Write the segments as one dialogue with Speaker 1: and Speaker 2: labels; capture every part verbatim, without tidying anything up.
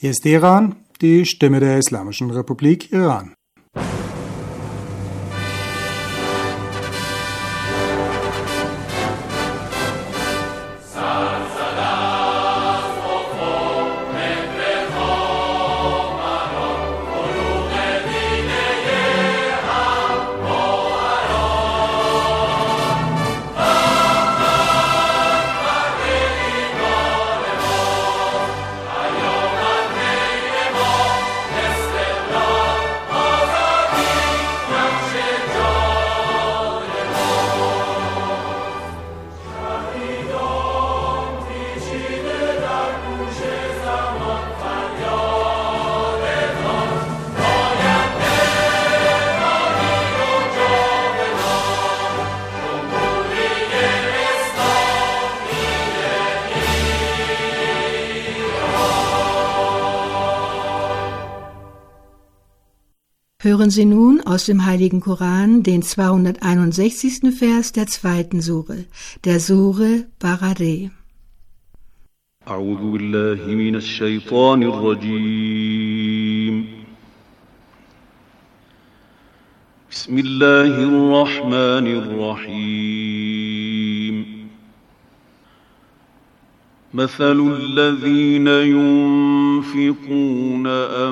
Speaker 1: Hier ist Teheran, die Stimme der Islamischen Republik Iran.
Speaker 2: Hören Sie nun aus dem Heiligen Koran den zweihunderteinundsechzigsten Vers der zweiten Sure, der Sure Baqarah.
Speaker 3: أعوذ بالله من الشيطان الرجيم بسم الله الرحمن الرحيم مثل الذين ينفقون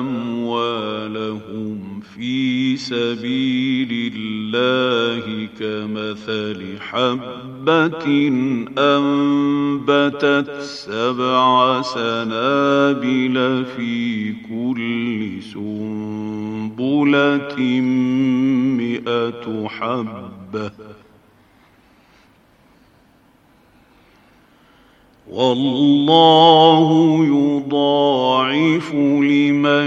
Speaker 3: أموالهم في سبيل الله كمثل حبة أنبتت سبع سنابل في كل سنبلة مئة حبة والله يضاعف لمن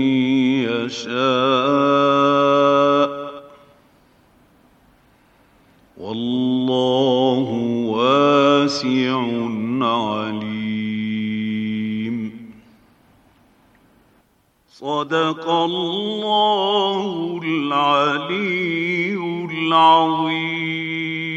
Speaker 3: يشاء والله واسع عليم صدق الله العلي العظيم.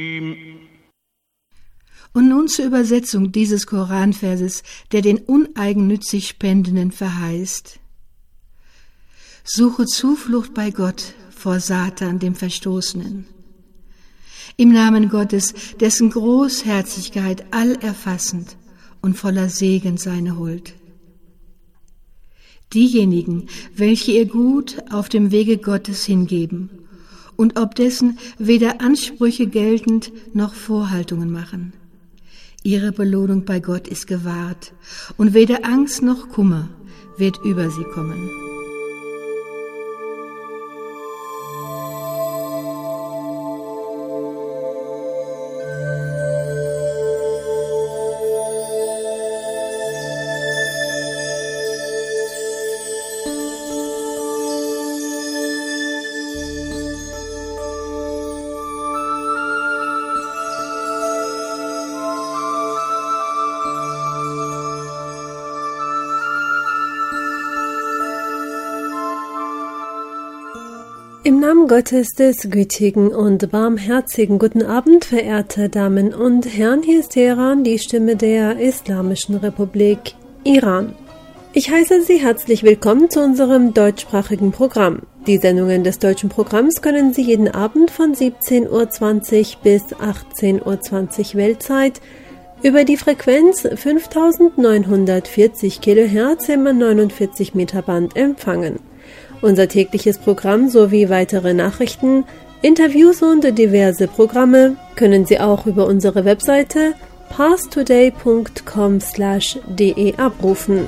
Speaker 2: Und nun zur Übersetzung dieses Koranverses, der den uneigennützig Spendenden verheißt. Suche Zuflucht bei Gott vor Satan, dem Verstoßenen. Im Namen Gottes, dessen Großherzigkeit allerfassend und voller Segen seine Huld. Diejenigen, welche ihr Gut auf dem Wege Gottes hingeben und ob dessen weder Ansprüche geltend noch Vorhaltungen machen. Ihre Belohnung bei Gott ist gewahrt, und weder Angst noch Kummer wird über sie kommen.
Speaker 4: Im Namen Gottes des gütigen und barmherzigen guten Abend, verehrte Damen und Herren, hier ist Teheran, die Stimme der Islamischen Republik Iran. Ich heiße Sie herzlich willkommen zu unserem deutschsprachigen Programm. Die Sendungen des deutschen Programms können Sie jeden Abend von siebzehn Uhr zwanzig bis achtzehn Uhr zwanzig Weltzeit über die Frequenz fünftausendneunhundertvierzig Kilohertz im neunundvierzig Meter Band empfangen. Unser tägliches Programm sowie weitere Nachrichten, Interviews und diverse Programme können Sie auch über unsere Webseite parstoday punkt com slash de abrufen.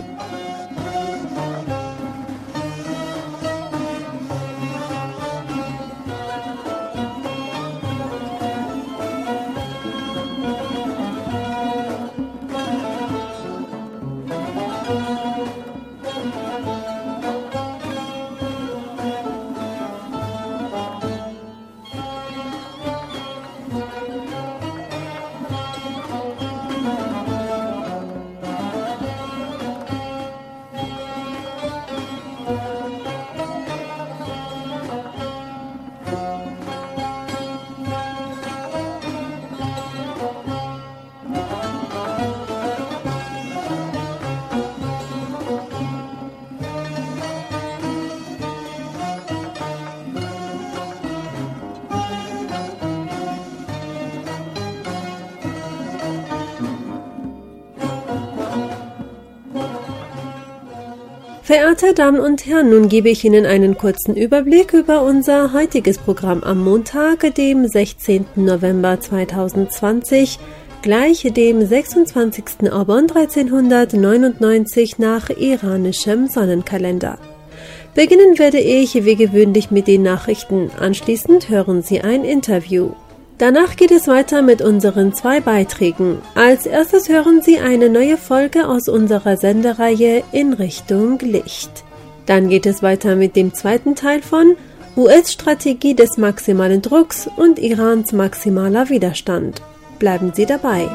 Speaker 4: Verehrte Damen und Herren, nun gebe ich Ihnen einen kurzen Überblick über unser heutiges Programm am Montag, dem sechzehnten November zweitausendzwanzig, gleich dem sechsundzwanzigsten Obon dreizehnhundertneunundneunzig nach iranischem Sonnenkalender. Beginnen werde ich wie gewöhnlich mit den Nachrichten. Anschließend hören Sie ein Interview. Danach geht es weiter mit unseren zwei Beiträgen. Als erstes hören Sie eine neue Folge aus unserer Sendereihe In Richtung Licht. Dann geht es weiter mit dem zweiten Teil von U S-Strategie des maximalen Drucks und Irans maximaler Widerstand. Bleiben Sie dabei.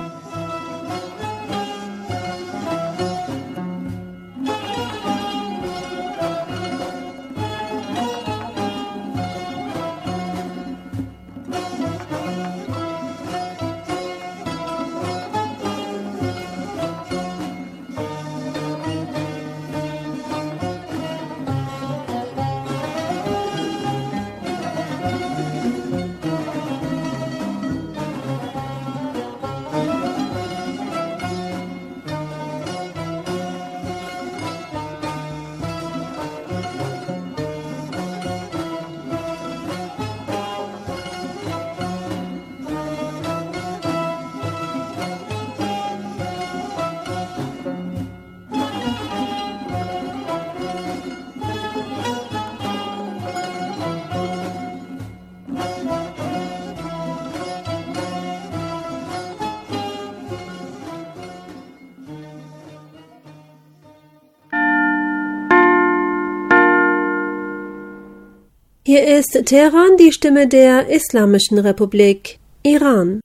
Speaker 4: Hier ist Teheran, die Stimme der Islamischen Republik, Iran.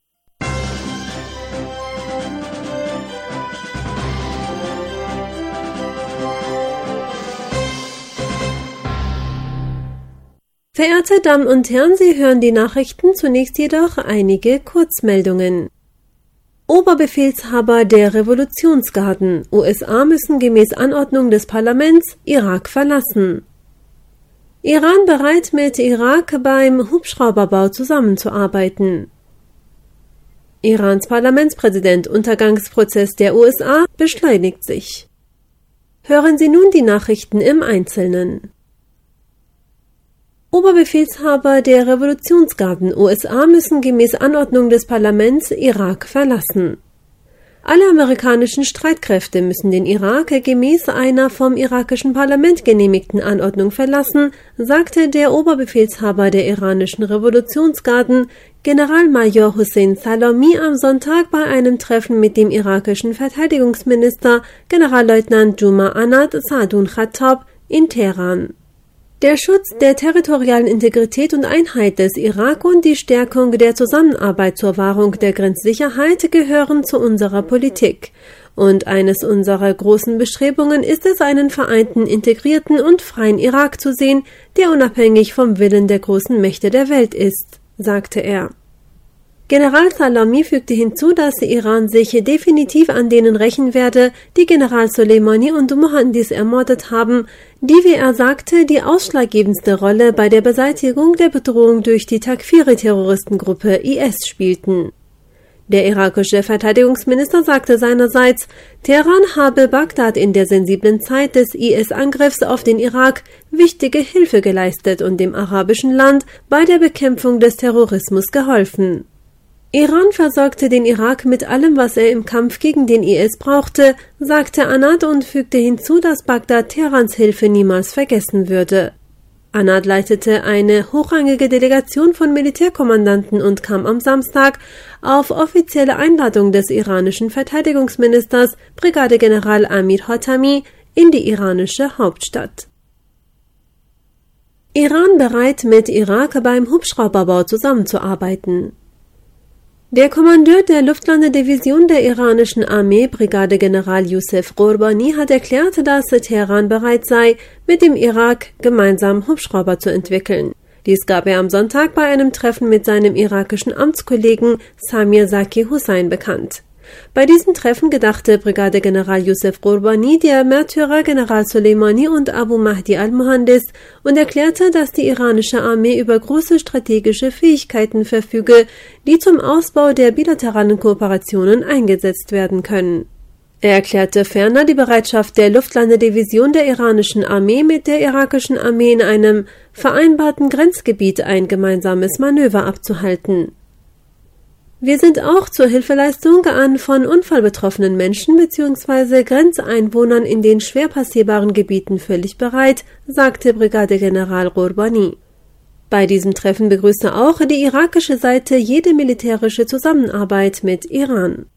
Speaker 4: Verehrte Damen und Herren, Sie hören die Nachrichten, zunächst jedoch einige Kurzmeldungen. Oberbefehlshaber der Revolutionsgarden, U S A müssen gemäß Anordnung des Parlaments Irak verlassen. Iran bereit, mit Irak beim Hubschrauberbau zusammenzuarbeiten. Irans Parlamentspräsident, Untergangsprozess der U S A beschleunigt sich. Hören Sie nun die Nachrichten im Einzelnen. Oberbefehlshaber der Revolutionsgarden U S A müssen gemäß Anordnung des Parlaments Irak verlassen. Alle amerikanischen Streitkräfte müssen den Irak gemäß einer vom irakischen Parlament genehmigten Anordnung verlassen, sagte der Oberbefehlshaber der iranischen Revolutionsgarden, Generalmajor Hossein Salami, am Sonntag bei einem Treffen mit dem irakischen Verteidigungsminister Generalleutnant Juma Anad Saadun Khattab in Teheran. Der Schutz der territorialen Integrität und Einheit des Irak und die Stärkung der Zusammenarbeit zur Wahrung der Grenzsicherheit gehören zu unserer Politik. Und eines unserer großen Bestrebungen ist es, einen vereinten, integrierten und freien Irak zu sehen, der unabhängig vom Willen der großen Mächte der Welt ist, sagte er. General Salami fügte hinzu, dass Iran sich definitiv an denen rächen werde, die General Soleimani und Mohannis ermordet haben, die, wie er sagte, die ausschlaggebendste Rolle bei der Beseitigung der Bedrohung durch die Takfiri-Terroristengruppe I S spielten. Der irakische Verteidigungsminister sagte seinerseits, Teheran habe Bagdad in der sensiblen Zeit des I S-Angriffs auf den Irak wichtige Hilfe geleistet und dem arabischen Land bei der Bekämpfung des Terrorismus geholfen. Iran versorgte den Irak mit allem, was er im Kampf gegen den I S brauchte, sagte Anad und fügte hinzu, dass Bagdad Teherans Hilfe niemals vergessen würde. Anad leitete eine hochrangige Delegation von Militärkommandanten und kam am Samstag auf offizielle Einladung des iranischen Verteidigungsministers Brigadegeneral Amir Hatami in die iranische Hauptstadt. Iran bereit, mit Irak beim Hubschrauberbau zusammenzuarbeiten. Der Kommandeur der Luftlandedivision der iranischen Armee, Brigadegeneral Youssef Ghourbani, hat erklärt, dass Teheran bereit sei, mit dem Irak gemeinsam Hubschrauber zu entwickeln. Dies gab er am Sonntag bei einem Treffen mit seinem irakischen Amtskollegen Samir Zaki Hussein bekannt. Bei diesem Treffen gedachte Brigadegeneral Youssef Ghourbani der Märtyrer General Soleimani und Abu Mahdi al-Mohandes und erklärte, dass die iranische Armee über große strategische Fähigkeiten verfüge, die zum Ausbau der bilateralen Kooperationen eingesetzt werden können. Er erklärte ferner die Bereitschaft der Luftlandedivision der iranischen Armee mit der irakischen Armee in einem vereinbarten Grenzgebiet ein gemeinsames Manöver abzuhalten. Wir sind auch zur Hilfeleistung an von Unfall betroffenen Menschen bzw. Grenzeinwohnern in den schwer passierbaren Gebieten völlig bereit, sagte Brigadegeneral Ghourbani. Bei diesem Treffen begrüßte auch die irakische Seite jede militärische Zusammenarbeit mit Iran.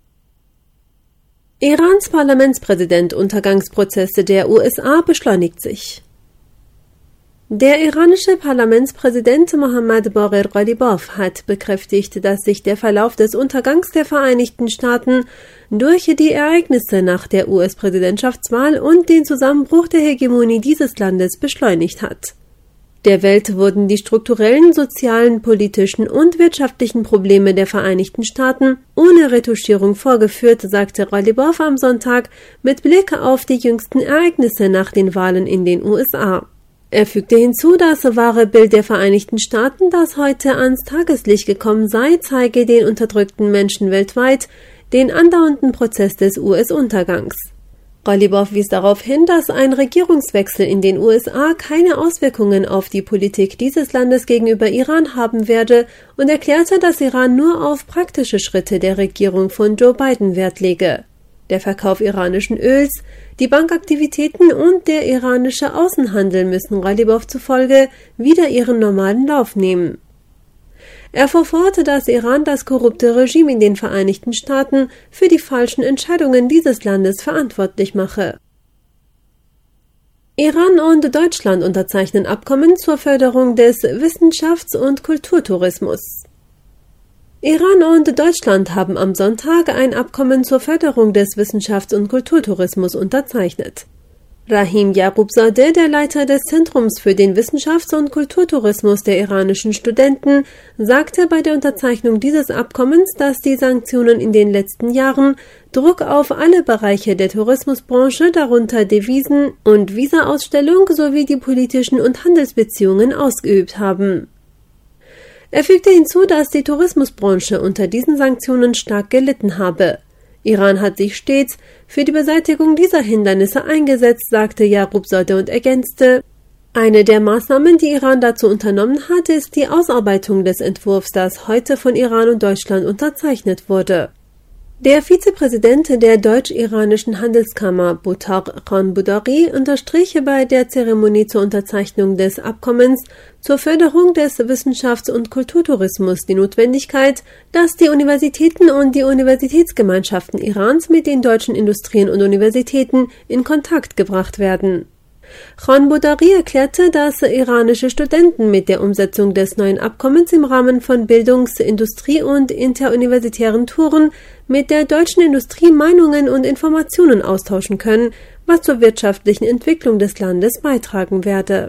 Speaker 4: Irans Parlamentspräsident Untergangsprozesse der U S A beschleunigt sich. Der iranische Parlamentspräsident Mohammad Bagher Ghalibaf hat bekräftigt, dass sich der Verlauf des Untergangs der Vereinigten Staaten durch die Ereignisse nach der U S-Präsidentschaftswahl und den Zusammenbruch der Hegemonie dieses Landes beschleunigt hat. Der Welt wurden die strukturellen, sozialen, politischen und wirtschaftlichen Probleme der Vereinigten Staaten ohne Retuschierung vorgeführt, sagte Ghalibaf am Sonntag mit Blick auf die jüngsten Ereignisse nach den Wahlen in den U S A. Er fügte hinzu, das wahre Bild der Vereinigten Staaten, das heute ans Tageslicht gekommen sei, zeige den unterdrückten Menschen weltweit den andauernden Prozess des U S-Untergangs. Ghalibaf wies darauf hin, dass ein Regierungswechsel in den U S A keine Auswirkungen auf die Politik dieses Landes gegenüber Iran haben werde und erklärte, dass Iran nur auf praktische Schritte der Regierung von Joe Biden Wert lege. Der Verkauf iranischen Öls, die Bankaktivitäten und der iranische Außenhandel müssen Ghalibaf zufolge wieder ihren normalen Lauf nehmen. Er fuhr fort, dass Iran das korrupte Regime in den Vereinigten Staaten für die falschen Entscheidungen dieses Landes verantwortlich mache. Iran und Deutschland unterzeichnen Abkommen zur Förderung des Wissenschafts- und Kulturtourismus. Iran und Deutschland haben am Sonntag ein Abkommen zur Förderung des Wissenschafts- und Kulturtourismus unterzeichnet. Rahim Yaqubzadeh, der Leiter des Zentrums für den Wissenschafts- und Kulturtourismus der iranischen Studenten, sagte bei der Unterzeichnung dieses Abkommens, dass die Sanktionen in den letzten Jahren Druck auf alle Bereiche der Tourismusbranche, darunter Devisen- und Visaausstellung sowie die politischen und Handelsbeziehungen ausgeübt haben. Er fügte hinzu, dass die Tourismusbranche unter diesen Sanktionen stark gelitten habe. Iran hat sich stets für die Beseitigung dieser Hindernisse eingesetzt, sagte Yaqubzadeh und ergänzte, eine der Maßnahmen, die Iran dazu unternommen hat, ist die Ausarbeitung des Entwurfs, das heute von Iran und Deutschland unterzeichnet wurde. Der Vizepräsident der deutsch-iranischen Handelskammer, Butar Khan-Budari, unterstrich bei der Zeremonie zur Unterzeichnung des Abkommens zur Förderung des Wissenschafts- und Kulturtourismus die Notwendigkeit, dass die Universitäten und die Universitätsgemeinschaften Irans mit den deutschen Industrien und Universitäten in Kontakt gebracht werden. Khan-Budari erklärte, dass iranische Studenten mit der Umsetzung des neuen Abkommens im Rahmen von Bildungs-, Industrie- und interuniversitären Touren mit der deutschen Industrie Meinungen und Informationen austauschen können, was zur wirtschaftlichen Entwicklung des Landes beitragen werde.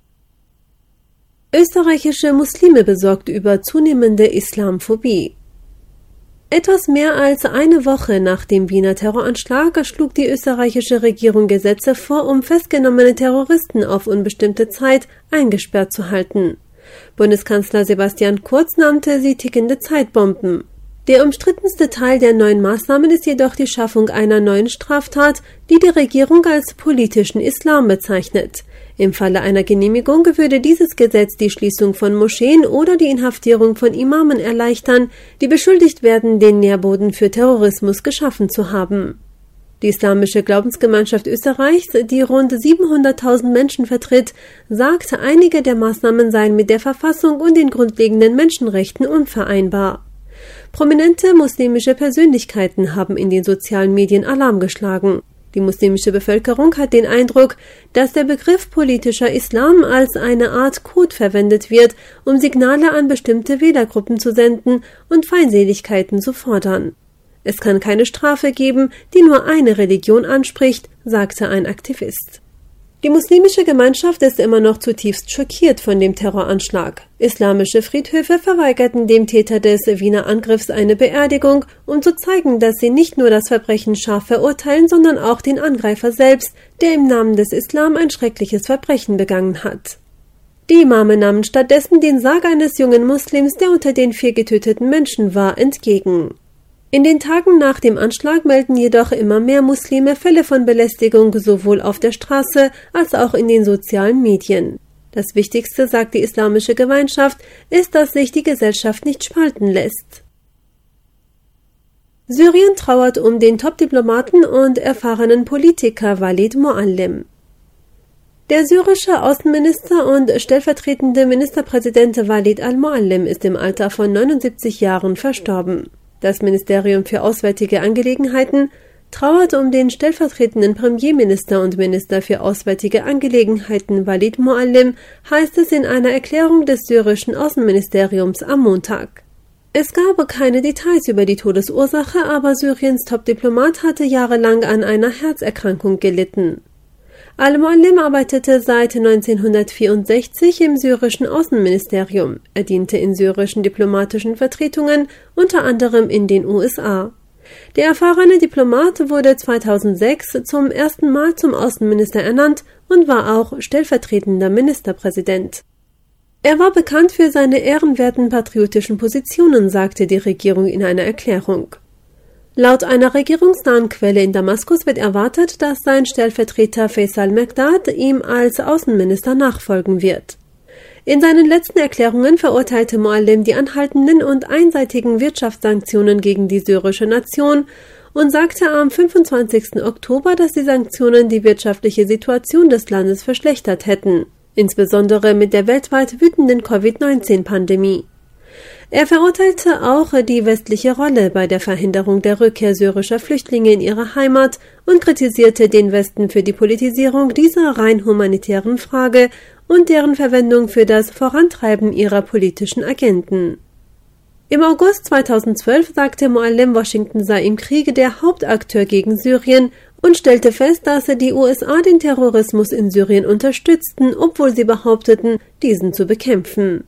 Speaker 4: Österreichische Muslime besorgt über zunehmende Islamophobie. Etwas mehr als eine Woche nach dem Wiener Terroranschlag schlug die österreichische Regierung Gesetze vor, um festgenommene Terroristen auf unbestimmte Zeit eingesperrt zu halten. Bundeskanzler Sebastian Kurz nannte sie tickende Zeitbomben. Der umstrittenste Teil der neuen Maßnahmen ist jedoch die Schaffung einer neuen Straftat, die die Regierung als politischen Islam bezeichnet. Im Falle einer Genehmigung würde dieses Gesetz die Schließung von Moscheen oder die Inhaftierung von Imamen erleichtern, die beschuldigt werden, den Nährboden für Terrorismus geschaffen zu haben. Die Islamische Glaubensgemeinschaft Österreichs, die rund siebenhunderttausend Menschen vertritt, sagt, einige der Maßnahmen seien mit der Verfassung und den grundlegenden Menschenrechten unvereinbar. Prominente muslimische Persönlichkeiten haben in den sozialen Medien Alarm geschlagen. Die muslimische Bevölkerung hat den Eindruck, dass der Begriff politischer Islam als eine Art Code verwendet wird, um Signale an bestimmte Wählergruppen zu senden und Feindseligkeiten zu fordern. Es kann keine Strafe geben, die nur eine Religion anspricht, sagte ein Aktivist. Die muslimische Gemeinschaft ist immer noch zutiefst schockiert von dem Terroranschlag. Islamische Friedhöfe verweigerten dem Täter des Wiener Angriffs eine Beerdigung, um zu zeigen, dass sie nicht nur das Verbrechen scharf verurteilen, sondern auch den Angreifer selbst, der im Namen des Islam ein schreckliches Verbrechen begangen hat. Die Imame nahmen stattdessen den Sarg eines jungen Muslims, der unter den vier getöteten Menschen war, entgegen. In den Tagen nach dem Anschlag melden jedoch immer mehr Muslime Fälle von Belästigung sowohl auf der Straße als auch in den sozialen Medien. Das Wichtigste, sagt die islamische Gemeinschaft, ist, dass sich die Gesellschaft nicht spalten lässt. Syrien trauert um den Top-Diplomaten und erfahrenen Politiker Walid Muallim. Der syrische Außenminister und stellvertretende Ministerpräsident Walid al-Muallim ist im Alter von neunundsiebzig Jahren verstorben. Das Ministerium für Auswärtige Angelegenheiten trauert um den stellvertretenden Premierminister und Minister für Auswärtige Angelegenheiten Walid Muallim, heißt es in einer Erklärung des syrischen Außenministeriums am Montag. Es gab keine Details über die Todesursache, aber Syriens Top-Diplomat hatte jahrelang an einer Herzerkrankung gelitten. Al-Muallim arbeitete seit neunzehnhundertvierundsechzig im syrischen Außenministerium. Er diente in syrischen diplomatischen Vertretungen, unter anderem in den U S A. Der erfahrene Diplomat wurde zweitausendsechs zum ersten Mal zum Außenminister ernannt und war auch stellvertretender Ministerpräsident. Er war bekannt für seine ehrenwerten patriotischen Positionen, sagte die Regierung in einer Erklärung. Laut einer regierungsnahen Quelle in Damaskus wird erwartet, dass sein Stellvertreter Faisal Mekdad ihm als Außenminister nachfolgen wird. In seinen letzten Erklärungen verurteilte Muallim die anhaltenden und einseitigen Wirtschaftssanktionen gegen die syrische Nation und sagte am fünfundzwanzigsten Oktober, dass die Sanktionen die wirtschaftliche Situation des Landes verschlechtert hätten, insbesondere mit der weltweit wütenden Covid neunzehn Pandemie. Er verurteilte auch die westliche Rolle bei der Verhinderung der Rückkehr syrischer Flüchtlinge in ihre Heimat und kritisierte den Westen für die Politisierung dieser rein humanitären Frage und deren Verwendung für das Vorantreiben ihrer politischen Agenden. Im August zweitausendzwölf sagte Muallim, Washington sei im Kriege der Hauptakteur gegen Syrien und stellte fest, dass die U S A den Terrorismus in Syrien unterstützten, obwohl sie behaupteten, diesen zu bekämpfen.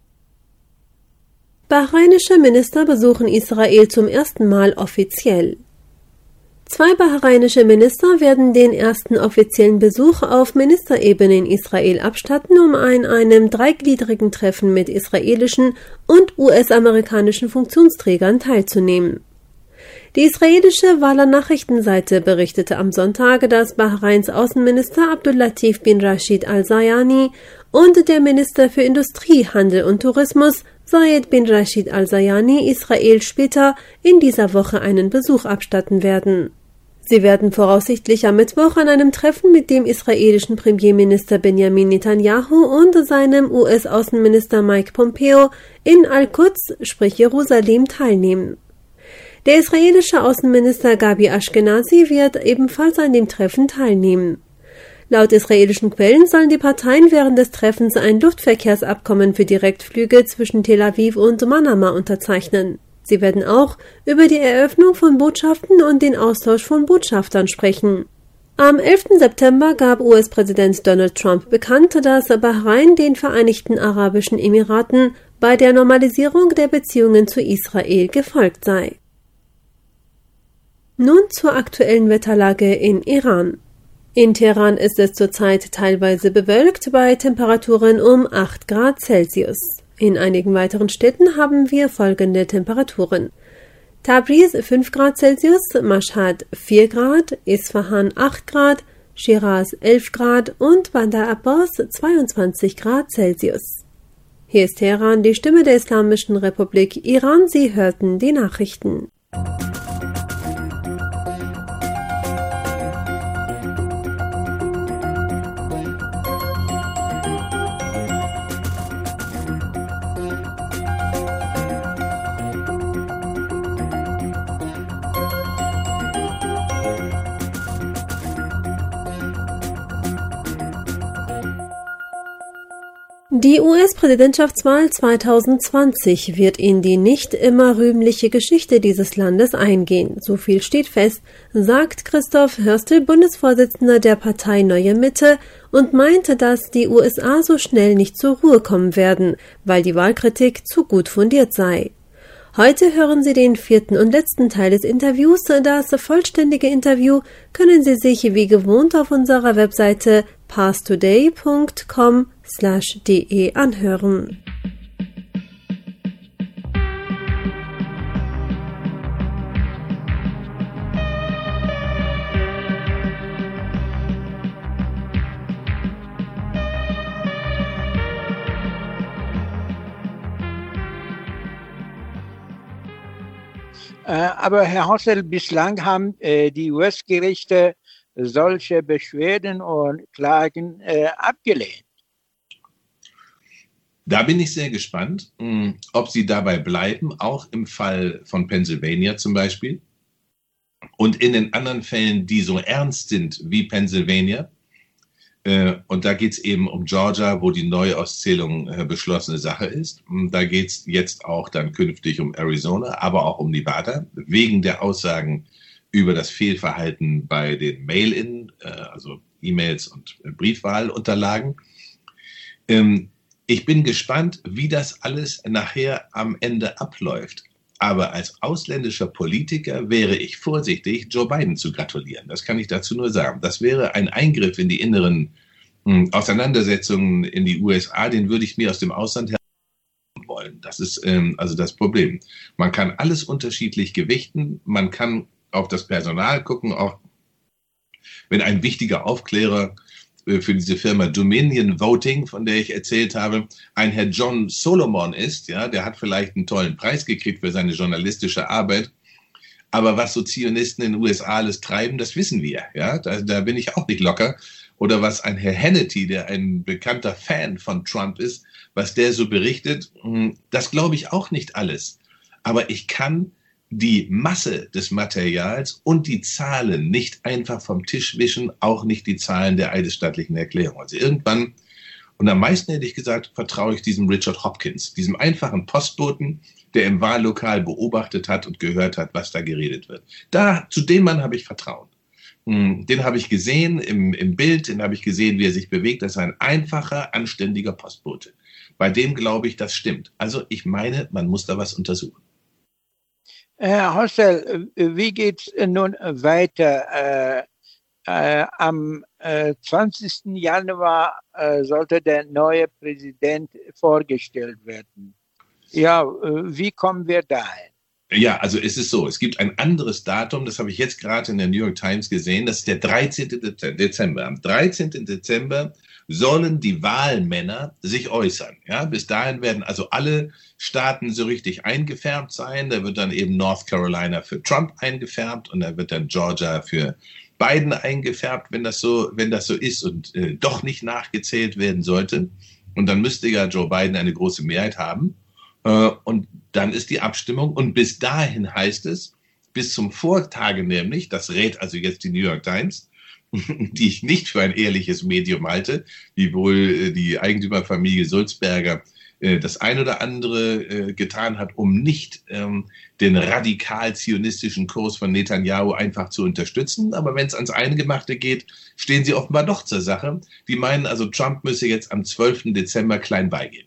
Speaker 4: Bahrainische Minister besuchen Israel zum ersten Mal offiziell. Zwei bahrainische Minister werden den ersten offiziellen Besuch auf Ministerebene in Israel abstatten, um an einem dreigliedrigen Treffen mit israelischen und U S-amerikanischen Funktionsträgern teilzunehmen. Die israelische Wahler Nachrichtenseite berichtete am Sonntag, dass Bahrains Außenminister Abdul-Latif bin Rashid al-Zayani und der Minister für Industrie, Handel und Tourismus Zayed bin Rashid al-Zayani Israel später in dieser Woche einen Besuch abstatten werden. Sie werden voraussichtlich am Mittwoch an einem Treffen mit dem israelischen Premierminister Benjamin Netanyahu und seinem U S-Außenminister Mike Pompeo in Al-Quds, sprich Jerusalem, teilnehmen. Der israelische Außenminister Gabi Ashkenazi wird ebenfalls an dem Treffen teilnehmen. Laut israelischen Quellen sollen die Parteien während des Treffens ein Luftverkehrsabkommen für Direktflüge zwischen Tel Aviv und Manama unterzeichnen. Sie werden auch über die Eröffnung von Botschaften und den Austausch von Botschaftern sprechen. Am elften September gab U S-Präsident Donald Trump bekannt, dass Bahrain den Vereinigten Arabischen Emiraten bei der Normalisierung der Beziehungen zu Israel gefolgt sei. Nun zur aktuellen Wetterlage in Iran. In Teheran ist es zurzeit teilweise bewölkt bei Temperaturen um acht Grad Celsius. In einigen weiteren Städten haben wir folgende Temperaturen: Tabriz fünf Grad Celsius, Mashhad vier Grad, Isfahan acht Grad, Shiraz elf Grad und Bandar Abbas zweiundzwanzig Grad Celsius. Hier ist Teheran, die Stimme der Islamischen Republik Iran. Sie hörten die Nachrichten. Die U S-Präsidentschaftswahl zweitausendzwanzig wird in die nicht immer rühmliche Geschichte dieses Landes eingehen. So viel steht fest, sagt Christoph Hörstel, Bundesvorsitzender der Partei Neue Mitte, und meinte, dass die U S A so schnell nicht zur Ruhe kommen werden, weil die Wahlkritik zu gut fundiert sei. Heute hören Sie den vierten und letzten Teil des Interviews. Das vollständige Interview können Sie sich wie gewohnt auf unserer Webseite parstoday punkt com slash de anhören.
Speaker 5: Aber Herr Hossel, bislang haben die U S-Gerichte solche Beschwerden und Klagen abgelehnt.
Speaker 6: Da bin ich sehr gespannt, ob sie dabei bleiben, auch im Fall von Pennsylvania zum Beispiel und in den anderen Fällen, die so ernst sind wie Pennsylvania. Und da geht es eben um Georgia, wo die Neuauszählung beschlossene Sache ist. Da geht es jetzt auch dann künftig um Arizona, aber auch um Nevada, wegen der Aussagen über das Fehlverhalten bei den Mail-in, also E-Mails und Briefwahlunterlagen. Ich bin gespannt, wie das alles nachher am Ende abläuft. Aber als ausländischer Politiker wäre ich vorsichtig, Joe Biden zu gratulieren. Das kann ich dazu nur sagen. Das wäre ein Eingriff in die inneren mh, Auseinandersetzungen in die U S A, den würde ich mir aus dem Ausland her wollen. Das ist ähm, also das Problem. Man kann alles unterschiedlich gewichten. Man kann auf das Personal gucken, auch wenn ein wichtiger Aufklärer für diese Firma Dominion Voting, von der ich erzählt habe, ein Herr John Solomon ist, ja, der hat vielleicht einen tollen Preis gekriegt für seine journalistische Arbeit, aber was so Zionisten in den U S A alles treiben, das wissen wir, ja, da, da bin ich auch nicht locker. Oder was ein Herr Hannity, der ein bekannter Fan von Trump ist, was der so berichtet, das glaube ich auch nicht alles. Aber ich kann die Masse des Materials und die Zahlen nicht einfach vom Tisch wischen, auch nicht die Zahlen der eidesstattlichen Erklärung. Also irgendwann, und am meisten hätte ich gesagt, vertraue ich diesem Richard Hopkins, diesem einfachen Postboten, der im Wahllokal beobachtet hat und gehört hat, was da geredet wird. Da, zu dem Mann habe ich Vertrauen. Den habe ich gesehen im, im Bild, den habe ich gesehen, wie er sich bewegt. Das ist ein einfacher, anständiger Postbote. Bei dem glaube ich, das stimmt. Also ich meine, man muss da was untersuchen.
Speaker 5: Herr Hossel, wie geht es nun weiter? Äh, äh, am äh, zwanzigsten Januar äh, sollte der neue Präsident vorgestellt werden. Ja, äh, wie kommen wir dahin?
Speaker 6: Ja, also es ist so, es gibt ein anderes Datum, das habe ich jetzt gerade in der New York Times gesehen, das ist der dreizehnten Dezember. Am dreizehnten Dezember sollen die Wahlmänner sich äußern. Ja, bis dahin werden also alle Staaten so richtig eingefärbt sein. Da wird dann eben North Carolina für Trump eingefärbt und da wird dann Georgia für Biden eingefärbt, wenn das so, wenn das so ist und äh, doch nicht nachgezählt werden sollte. Und dann müsste ja Joe Biden eine große Mehrheit haben. Äh, und dann ist die Abstimmung. Und bis dahin heißt es, bis zum Vortage nämlich, das rät also jetzt die New York Times, die ich nicht für ein ehrliches Medium halte, wie wohl die Eigentümerfamilie Sulzberger das ein oder andere getan hat, um nicht den radikal-zionistischen Kurs von Netanyahu einfach zu unterstützen. Aber wenn es ans Eingemachte geht, stehen sie offenbar doch zur Sache. Die meinen also, Trump müsse jetzt am zwölften Dezember klein beigeben.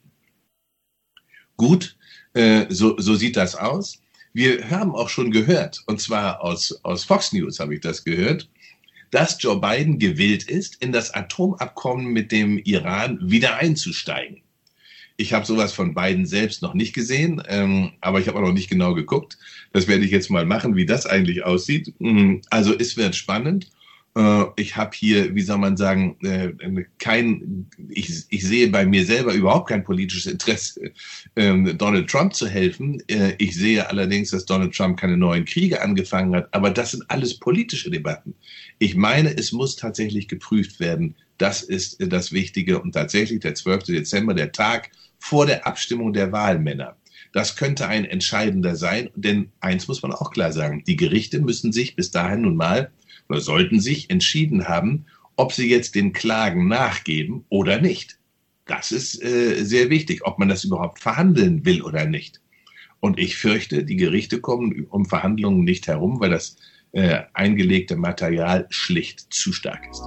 Speaker 6: Gut, so, so sieht das aus. Wir haben auch schon gehört, und zwar aus, aus Fox News habe ich das gehört, dass Joe Biden gewillt ist, in das Atomabkommen mit dem Iran wieder einzusteigen. Ich habe sowas von Biden selbst noch nicht gesehen, ähm, aber ich habe auch noch nicht genau geguckt. Das werde ich jetzt mal machen, wie das eigentlich aussieht. Also es wird spannend. Äh, ich habe hier, wie soll man sagen, äh, kein, ich, ich sehe bei mir selber überhaupt kein politisches Interesse, äh, Donald Trump zu helfen. Äh, ich sehe allerdings, dass Donald Trump keine neuen Kriege angefangen hat, aber das sind alles politische Debatten. Ich meine, es muss tatsächlich geprüft werden. Das ist das Wichtige. Und tatsächlich der zwölfte Dezember, der Tag vor der Abstimmung der Wahlmänner. Das könnte ein entscheidender sein. Denn eins muss man auch klar sagen, die Gerichte müssen sich bis dahin nun mal oder sollten sich entschieden haben, ob sie jetzt den Klagen nachgeben oder nicht. Das ist äh, sehr wichtig, ob man das überhaupt verhandeln will oder nicht. Und ich fürchte, die Gerichte kommen um Verhandlungen nicht herum, weil das äh, eingelegte Material schlicht zu stark ist.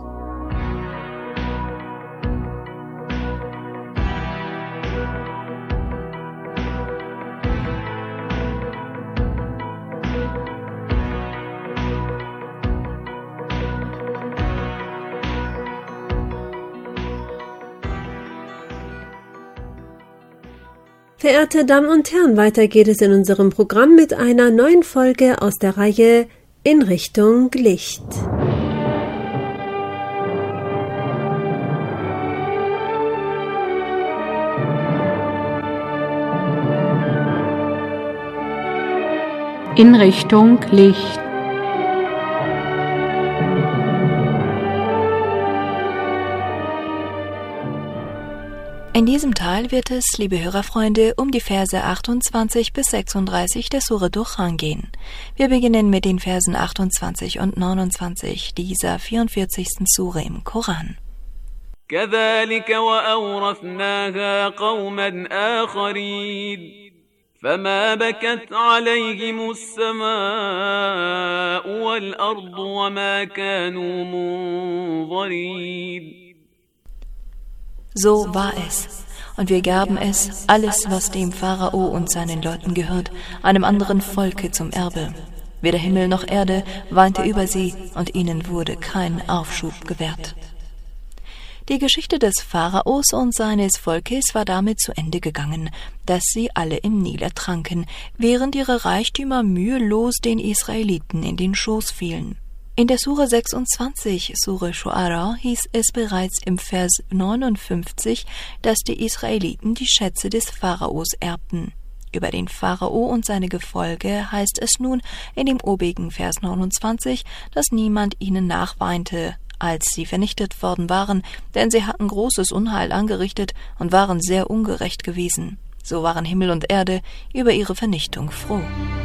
Speaker 4: Verehrte Damen und Herren, weiter geht es in unserem Programm mit einer neuen Folge aus der Reihe In Richtung Licht.
Speaker 2: in Richtung Licht.
Speaker 7: In diesem Teil wird es, liebe Hörerfreunde, um die Verse achtundzwanzig bis sechsunddreißig der Sure Duchan gehen. Wir beginnen mit den Versen achtundzwanzig und neunundzwanzig dieser vierundvierzigsten Sure im Koran.
Speaker 3: كذلك وأورثناها قوما آخرين فما بكت عليهم السماء والأرض وما كانوا منظرين.
Speaker 7: So war es, und wir gaben es, alles, was dem Pharao und seinen Leuten gehört, einem anderen Volke zum Erbe. Weder Himmel noch Erde weinte über sie, und ihnen wurde kein Aufschub gewährt. Die Geschichte des Pharaos und seines Volkes war damit zu Ende gegangen, dass sie alle im Nil ertranken, während ihre Reichtümer mühelos den Israeliten in den Schoß fielen. In der Sure sechsundzwanzig, Sure Shu'ara, hieß es bereits im Vers neunundfünfzig, dass die Israeliten die Schätze des Pharaos erbten. Über den Pharao und seine Gefolge heißt es nun in dem obigen Vers neunundzwanzig, dass niemand ihnen nachweinte, als sie vernichtet worden waren, denn sie hatten großes Unheil angerichtet und waren sehr ungerecht gewesen. So waren Himmel und Erde über ihre Vernichtung froh.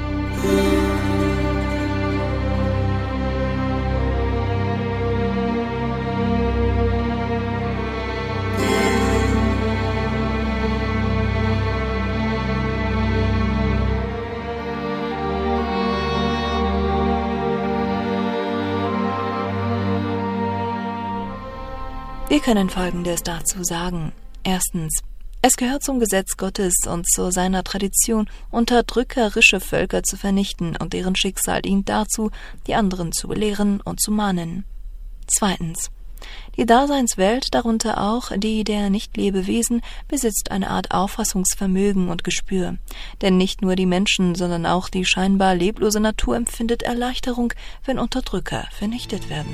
Speaker 7: Wir können Folgendes dazu sagen. Erstens, es gehört zum Gesetz Gottes und zu seiner Tradition, unterdrückerische Völker zu vernichten, und deren Schicksal dient dazu, die anderen zu belehren und zu mahnen. Zweitens, die Daseinswelt, darunter auch die der Nichtlebewesen, besitzt eine Art Auffassungsvermögen und Gespür. Denn nicht nur die Menschen, sondern auch die scheinbar leblose Natur empfindet Erleichterung, wenn Unterdrücker vernichtet werden.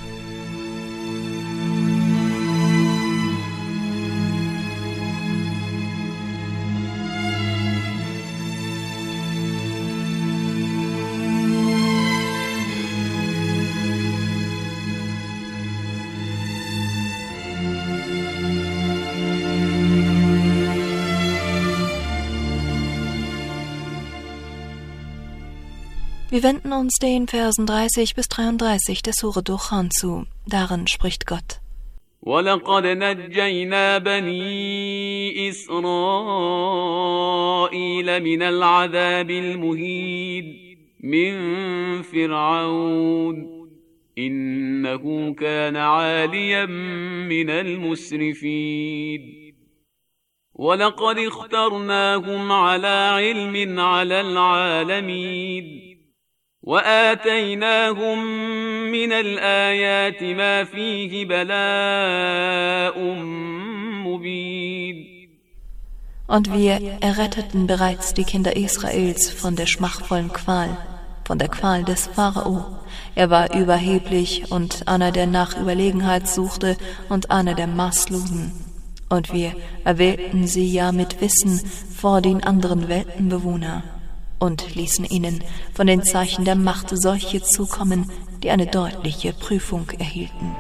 Speaker 7: Wir wenden uns den Versen dreißig bis dreiunddreißig der Sure Duchan zu. Darin spricht Gott:
Speaker 3: وَلَقَدْ نَجَّيْنَا بَنِي إِسْرَائِيلَ مِنَ الْعَذَابِ الْمُهِينِ مِنْ فِرْعَوْنَ إِنَّهُ كَانَ عَالِيًا مِنَ الْمُسْرِفِينَ وَلَقَدِ اخْتَرْنَاهُمْ عَلَى عِلْمٍ عَلَى الْعَالَمِينَ وآتيناهم من الآيات ما فيه بلاء مبين.
Speaker 7: Und wir erretteten bereits die Kinder Israels von der schmachvollen Qual, von der Qual des Pharao. Er war überheblich und einer, der nach Überlegenheit suchte, und einer der Maßlosen. Und wir erwählten sie ja mit Wissen vor den anderen Weltenbewohner und ließen ihnen von den Zeichen der Macht solche zukommen, die eine deutliche Prüfung erhielten.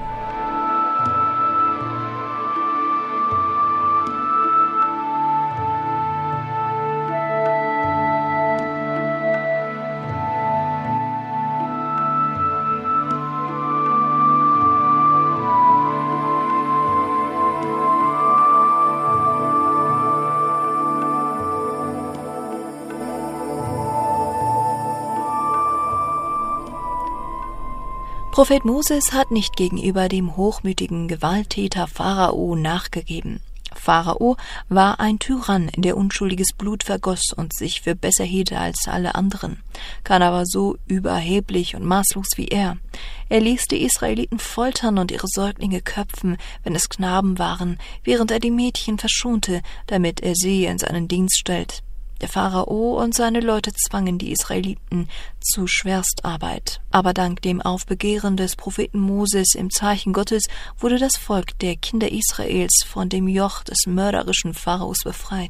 Speaker 7: Prophet Moses hat nicht gegenüber dem hochmütigen Gewalttäter Pharao nachgegeben. Pharao war ein Tyrann, der unschuldiges Blut vergoss und sich für besser hielt als alle anderen. Keiner war so überheblich und maßlos wie er. Er ließ die Israeliten foltern und ihre Säuglinge köpfen, wenn es Knaben waren, während er die Mädchen verschonte, damit er sie in seinen Dienst stellt. Der Pharao und seine Leute zwangen die Israeliten zu Schwerstarbeit. Aber dank dem Aufbegehren des Propheten Moses im Zeichen Gottes wurde das Volk der Kinder Israels von dem Joch des mörderischen Pharaos befreit.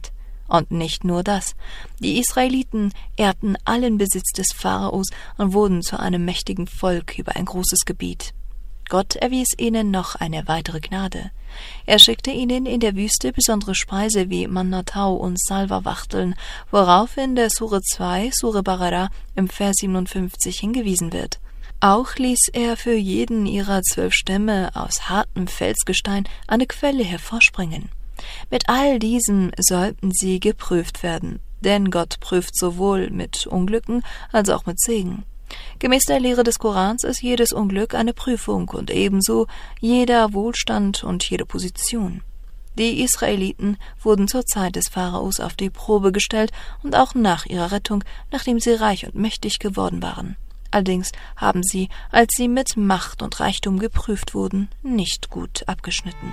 Speaker 7: Und nicht nur das. Die Israeliten erbten allen Besitz des Pharaos und wurden zu einem mächtigen Volk über ein großes Gebiet. Gott erwies ihnen noch eine weitere Gnade. Er schickte ihnen in der Wüste besondere Speise wie Mannatau und Salvawachteln, worauf in der Sure zwei, Sure Barara, im Vers siebenundfünfzig hingewiesen wird. Auch ließ er für jeden ihrer zwölf Stämme aus hartem Felsgestein eine Quelle hervorspringen. Mit all diesem sollten sie geprüft werden, denn Gott prüft sowohl mit Unglücken als auch mit Segen. Gemäß der Lehre des Korans ist jedes Unglück eine Prüfung und ebenso jeder Wohlstand und jede Position. Die Israeliten wurden zur Zeit des Pharaos auf die Probe gestellt und auch nach ihrer Rettung, nachdem sie reich und mächtig geworden waren. Allerdings haben sie, als sie mit Macht und Reichtum geprüft wurden, nicht gut abgeschnitten.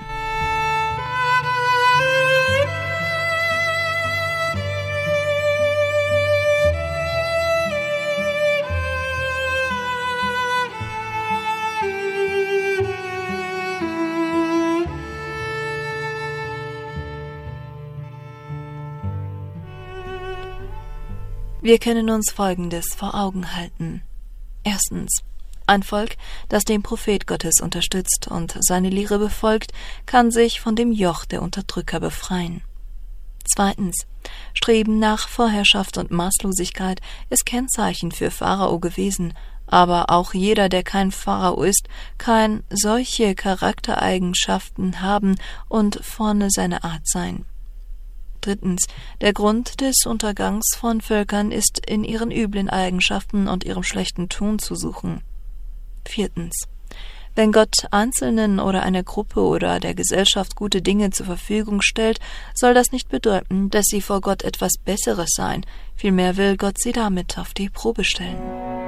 Speaker 7: Wir können uns Folgendes vor Augen halten. Erstens. Ein Volk, das den Prophet Gottes unterstützt und seine Lehre befolgt, kann sich von dem Joch der Unterdrücker befreien. Zweitens. Streben nach Vorherrschaft und Maßlosigkeit ist Kennzeichen für Pharao gewesen, aber auch jeder, der kein Pharao ist, kann solche Charaktereigenschaften haben und vorne seine Art sein. Drittens. Der Grund des Untergangs von Völkern ist in ihren üblen Eigenschaften und ihrem schlechten Tun zu suchen. Viertens. Wenn Gott Einzelnen oder einer Gruppe oder der Gesellschaft gute Dinge zur Verfügung stellt, soll das nicht bedeuten, dass sie vor Gott etwas Besseres seien. Vielmehr will Gott sie damit auf die Probe stellen.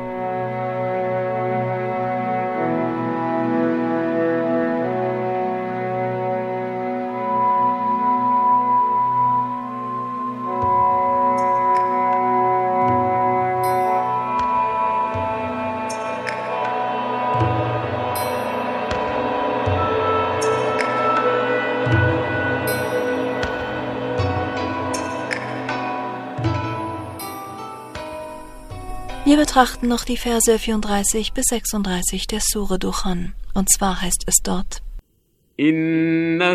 Speaker 7: Wir betrachten noch die Verse vierunddreißig bis sechsunddreißig der Sure Dukhan. Und zwar heißt es dort:
Speaker 3: Inna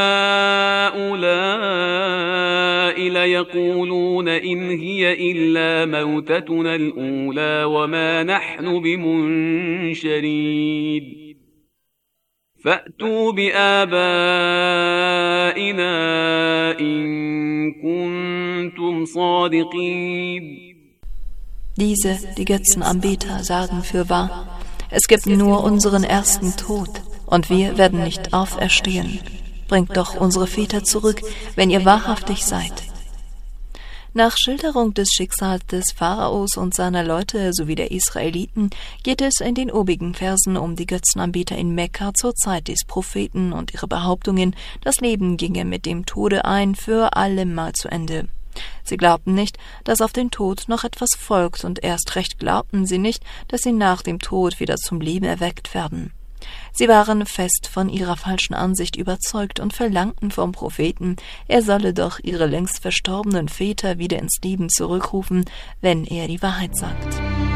Speaker 3: ha'ulai la yaquluna in hiya illa mautatuna al-ula wa ma nahnu bimunsharid. Fa'tu bi abaina in kuntum sadiqin.
Speaker 7: Diese, die Götzenanbeter, sagen fürwahr, es gibt nur unseren ersten Tod, und wir werden nicht auferstehen. Bringt doch unsere Väter zurück, wenn ihr wahrhaftig seid. Nach Schilderung des Schicksals des Pharaos und seiner Leute sowie der Israeliten geht es in den obigen Versen um die Götzenanbeter in Mekka zur Zeit des Propheten und ihre Behauptungen, das Leben ginge mit dem Tode ein für allemal zu Ende. Sie glaubten nicht, dass auf den Tod noch etwas folgt, und erst recht glaubten sie nicht, dass sie nach dem Tod wieder zum Leben erweckt werden. Sie waren fest von ihrer falschen Ansicht überzeugt und verlangten vom Propheten, er solle doch ihre längst verstorbenen Väter wieder ins Leben zurückrufen, wenn er die Wahrheit sagt.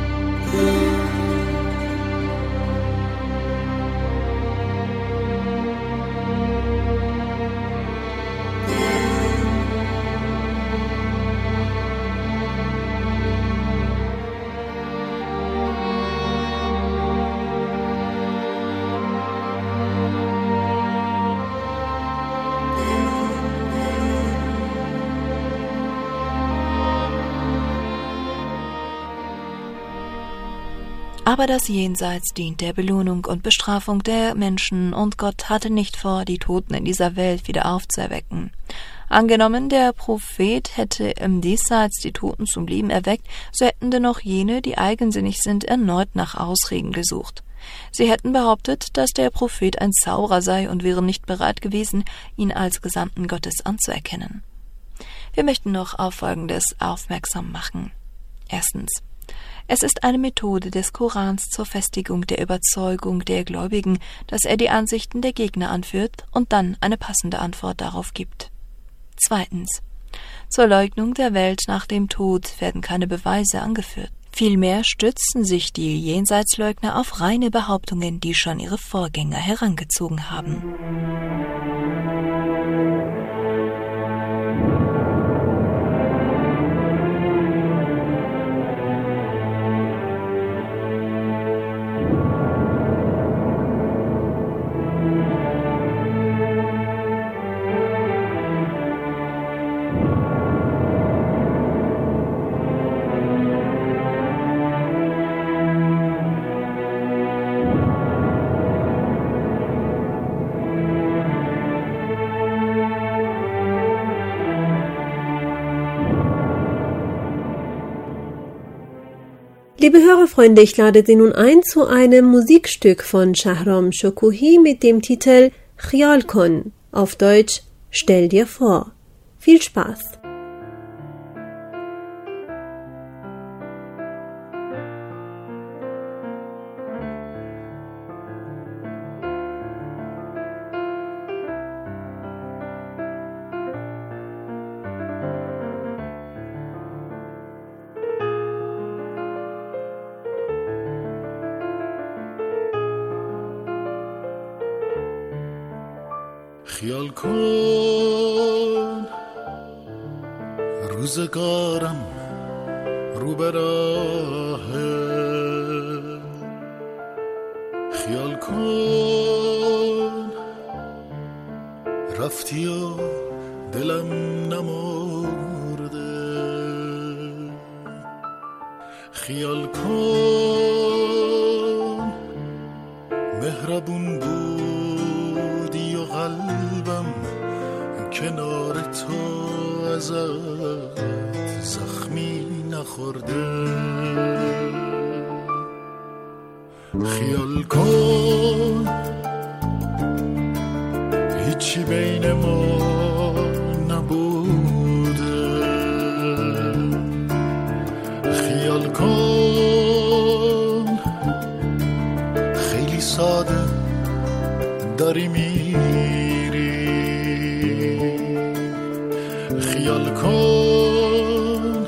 Speaker 7: Aber das Jenseits dient der Belohnung und Bestrafung der Menschen, und Gott hatte nicht vor, die Toten in dieser Welt wieder aufzuerwecken. Angenommen, der Prophet hätte im Diesseits die Toten zum Leben erweckt, so hätten dennoch jene, die eigensinnig sind, erneut nach Ausreden gesucht. Sie hätten behauptet, dass der Prophet ein Zauberer sei und wären nicht bereit gewesen, ihn als Gesandten Gottes anzuerkennen. Wir möchten noch auf Folgendes aufmerksam machen. Erstens. Es ist eine Methode des Korans zur Festigung der Überzeugung der Gläubigen, dass er die Ansichten der Gegner anführt und dann eine passende Antwort darauf gibt. Zweitens. Zur Leugnung der Welt nach dem Tod werden keine Beweise angeführt. Vielmehr stützen sich die Jenseitsleugner auf reine Behauptungen, die schon ihre Vorgänger herangezogen haben.
Speaker 4: Liebe Hörerfreunde, ich lade Sie nun ein zu einem Musikstück von Shahram Shokuhi mit dem Titel Khiyal Kon, auf Deutsch Stell dir vor. Viel Spaß!
Speaker 8: خیال کن روزگارم رو به راهه، خیال کن رفتی و دلم نمرده، خیال کن مهربون بودی و قلبم کنار تو ازت زخمی نخورده، خیال کن هیچی بین ما نبوده، خیال کن خیلی ساده داری میری، خیال کن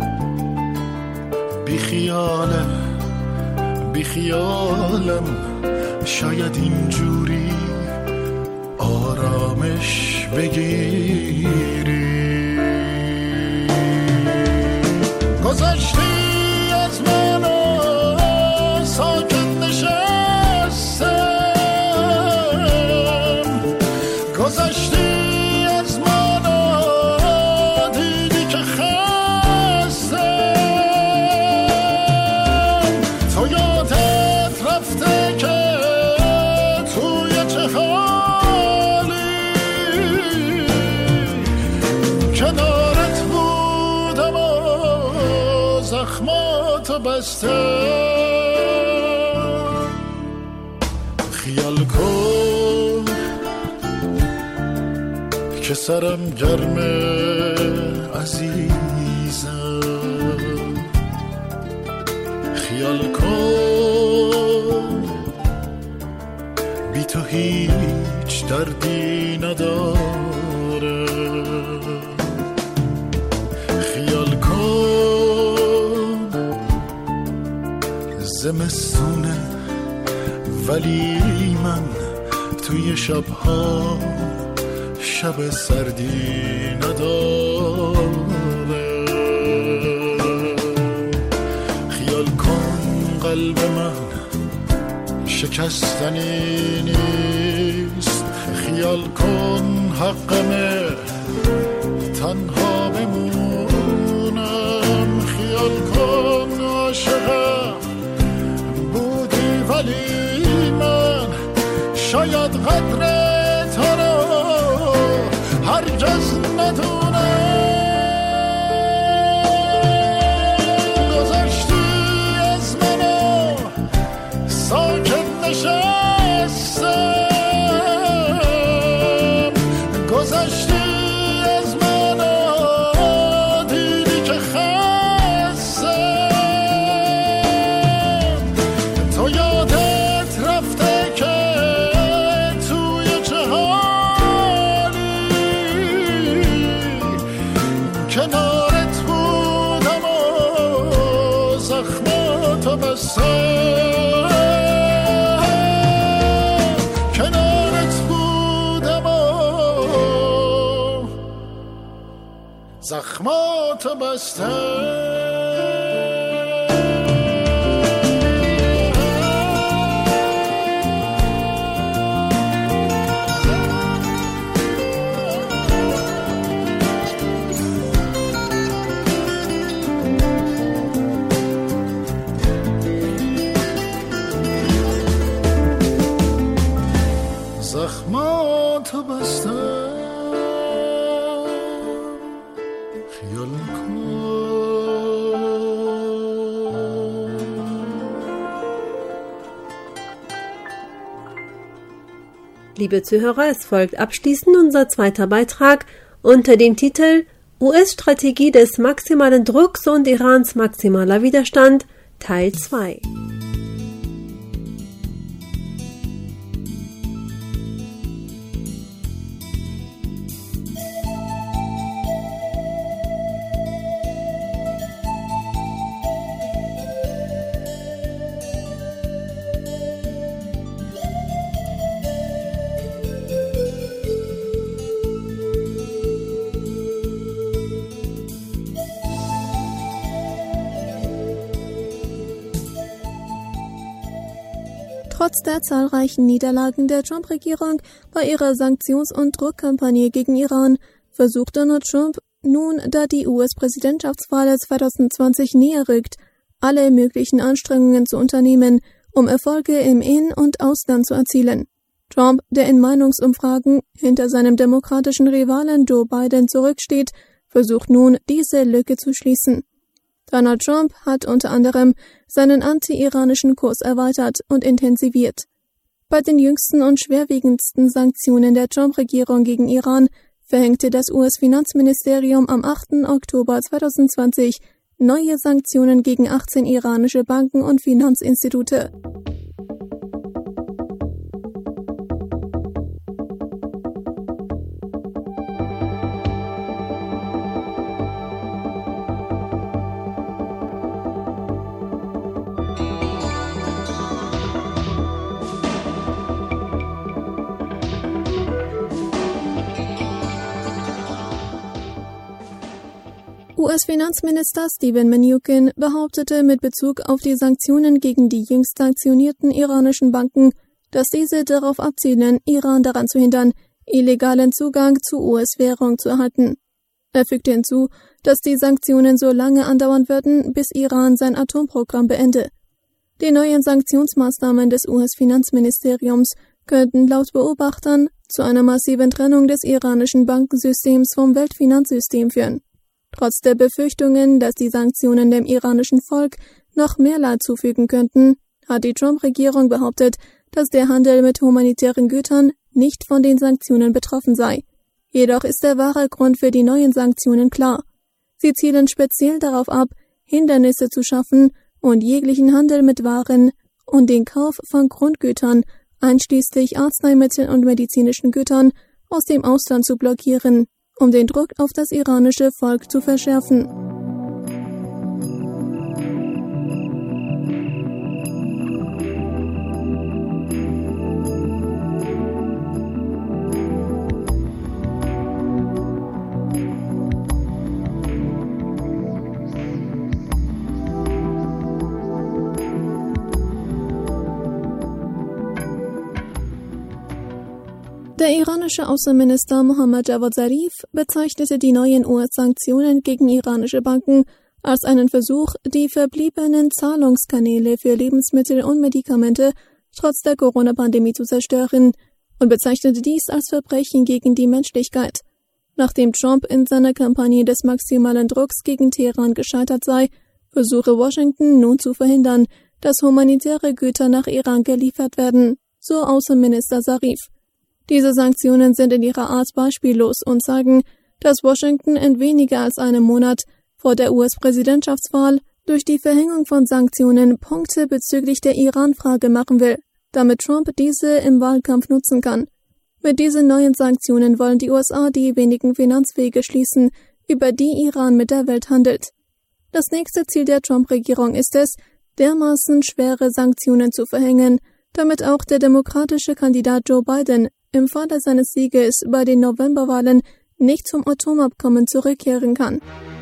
Speaker 8: بی خیاله بی خیالم شاید اینجوری آرامش بگیری، گذشتی از من و ساکت نشستم، گذشتی از من و دیدی که خستم، تو یادت رفته که توی چه حالی کنارت بودم و زخماتو بستم، خیال کن که سرم گرمه عزیزم، خیال کن بی تو هیچ دردی نداره، خیال کن زمستونه ولی من توی شبها شب سردی نداره، خیال کن قلب من شکستنی نیست، خیال کن حقمه تنها بمونم، خیال کن عاشقم بودی ولی من شاید قدر تو رو هرگز ندونم، گذشتی از منو ساکت نشستم، گذشتی از منو دیدی که خستم، تو یادت رفته که توی بسته کنارت بودم و زخماتو بسته زخماتو بسته خیال کن.
Speaker 4: Liebe Zuhörer, es folgt abschließend unser zweiter Beitrag unter dem Titel U S-Strategie des maximalen Drucks und Irans maximaler Widerstand, Teil zwei.
Speaker 9: Trotz der zahlreichen Niederlagen der Trump-Regierung bei ihrer Sanktions- und Druckkampagne gegen Iran versucht Donald Trump nun, da die U S-Präsidentschaftswahl zwanzig zwanzig näher rückt, alle möglichen Anstrengungen zu unternehmen, um Erfolge im In- und Ausland zu erzielen. Trump, der in Meinungsumfragen hinter seinem demokratischen Rivalen Joe Biden zurücksteht, versucht nun, diese Lücke zu schließen. Donald Trump hat unter anderem seinen anti-iranischen Kurs erweitert und intensiviert. Bei den jüngsten und schwerwiegendsten Sanktionen der Trump-Regierung gegen Iran verhängte das U S-Finanzministerium am achten Oktober zwanzig zwanzig neue Sanktionen gegen achtzehn iranische Banken und Finanzinstitute. U S-Finanzminister Steven Mnuchin behauptete mit Bezug auf die Sanktionen gegen die jüngst sanktionierten iranischen Banken, dass diese darauf abzielen, Iran daran zu hindern, illegalen Zugang zu U S-Währung zu erhalten. Er fügte hinzu, dass die Sanktionen so lange andauern würden, bis Iran sein Atomprogramm beende. Die neuen Sanktionsmaßnahmen des U S-Finanzministeriums könnten laut Beobachtern zu einer massiven Trennung des iranischen Bankensystems vom Weltfinanzsystem führen. Trotz der Befürchtungen, dass die Sanktionen dem iranischen Volk noch mehr Leid zufügen könnten, hat die Trump-Regierung behauptet, dass der Handel mit humanitären Gütern nicht von den Sanktionen betroffen sei. Jedoch ist der wahre Grund für die neuen Sanktionen klar. Sie zielen speziell darauf ab, Hindernisse zu schaffen und jeglichen Handel mit Waren und den Kauf von Grundgütern, einschließlich Arzneimitteln und medizinischen Gütern, aus dem Ausland zu blockieren, um den Druck auf das iranische Volk zu verschärfen. Der iranische Außenminister Mohammad Javad Zarif bezeichnete die neuen U S-Sanktionen gegen iranische Banken als einen Versuch, die verbliebenen Zahlungskanäle für Lebensmittel und Medikamente trotz der Corona-Pandemie zu zerstören und bezeichnete dies als Verbrechen gegen die Menschlichkeit. Nachdem Trump in seiner Kampagne des maximalen Drucks gegen Teheran gescheitert sei, versuche Washington nun zu verhindern, dass humanitäre Güter nach Iran geliefert werden, so Außenminister Zarif. Diese Sanktionen sind in ihrer Art beispiellos und zeigen, dass Washington in weniger als einem Monat vor der U S-Präsidentschaftswahl durch die Verhängung von Sanktionen Punkte bezüglich der Iran-Frage machen will, damit Trump diese im Wahlkampf nutzen kann. Mit diesen neuen Sanktionen wollen die U S A die wenigen Finanzwege schließen, über die Iran mit der Welt handelt. Das nächste Ziel der Trump-Regierung ist es, dermaßen schwere Sanktionen zu verhängen, damit auch der demokratische Kandidat Joe Biden im Falle seines Sieges bei den Novemberwahlen nicht zum Atomabkommen zurückkehren kann.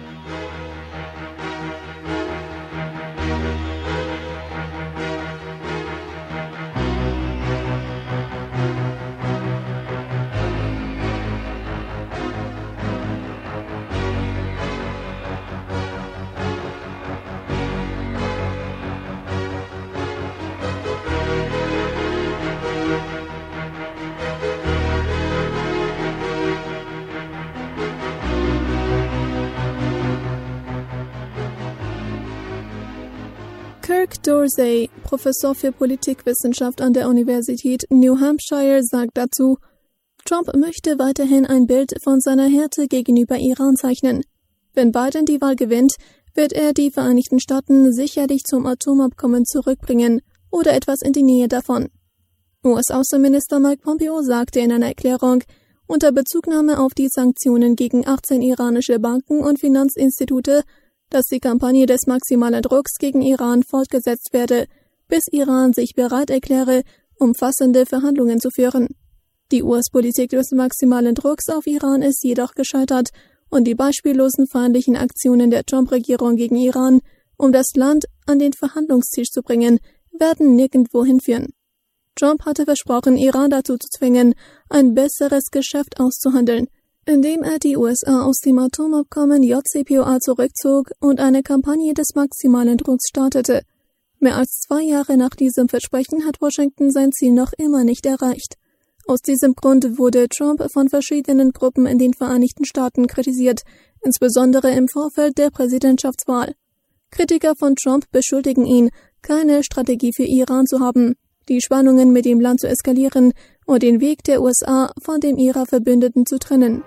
Speaker 9: Kirk Dorsey, Professor für Politikwissenschaft an der Universität New Hampshire, sagt dazu, Trump möchte weiterhin ein Bild von seiner Härte gegenüber Iran zeichnen. Wenn Biden die Wahl gewinnt, wird er die Vereinigten Staaten sicherlich zum Atomabkommen zurückbringen oder etwas in die Nähe davon. U S-Außenminister Mike Pompeo sagte in einer Erklärung, unter Bezugnahme auf die Sanktionen gegen achtzehn iranische Banken und Finanzinstitute, dass die Kampagne des maximalen Drucks gegen Iran fortgesetzt werde, bis Iran sich bereit erkläre, umfassende Verhandlungen zu führen. Die U S-Politik des maximalen Drucks auf Iran ist jedoch gescheitert und die beispiellosen feindlichen Aktionen der Trump-Regierung gegen Iran, um das Land an den Verhandlungstisch zu bringen, werden nirgendwo hinführen. Trump hatte versprochen, Iran dazu zu zwingen, ein besseres Geschäft auszuhandeln, indem er die U S A aus dem Atomabkommen J C P O A zurückzog und eine Kampagne des maximalen Drucks startete. Mehr als zwei Jahre nach diesem Versprechen hat Washington sein Ziel noch immer nicht erreicht. Aus diesem Grund wurde Trump von verschiedenen Gruppen in den Vereinigten Staaten kritisiert, insbesondere im Vorfeld der Präsidentschaftswahl. Kritiker von Trump beschuldigen ihn, keine Strategie für Iran zu haben, die Spannungen mit dem Land zu eskalieren und den Weg der U S A von dem ihrer Verbündeten zu trennen.